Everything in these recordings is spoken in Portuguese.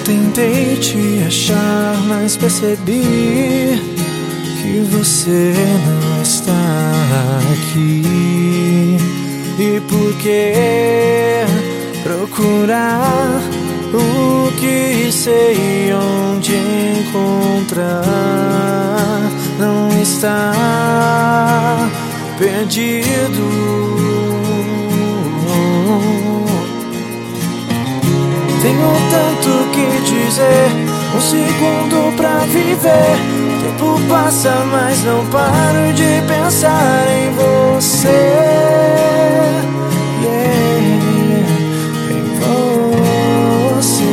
tentei te achar, mas percebi que você não está aqui. E por que procurar o que sei onde encontrar? Não está perdido. Tenho tanto que dizer, um segundo pra viver. O tempo passa, mas não paro de pensar em você. Em você.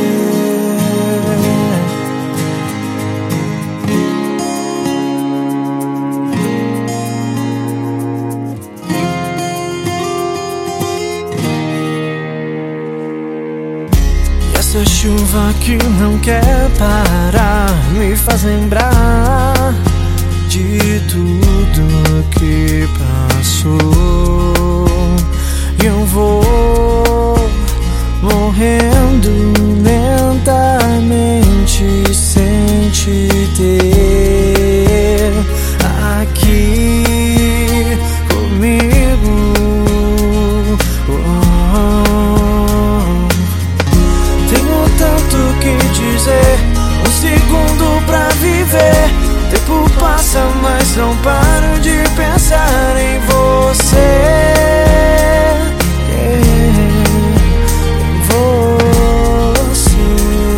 Essa chuva que não quer parar me faz lembrar de tudo que passou. E eu vou morrendo lentamente sem te ter aqui comigo. Um segundo pra viver. O tempo passa, mas não paro de pensar em você. Em você.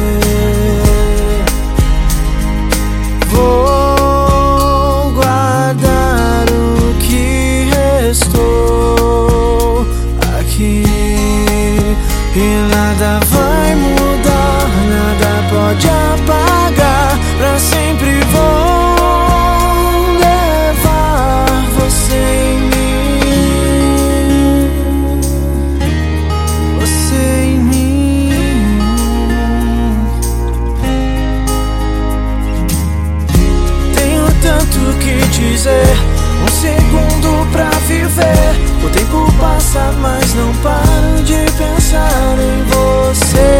Vou guardar o que restou aqui e nada vai mudar, nada pode apagar. Pra sempre vou levar você em mim, você em mim. Tenho tanto que dizer, um segundo pra viver. O tempo passa, mas não paro de pensar em você.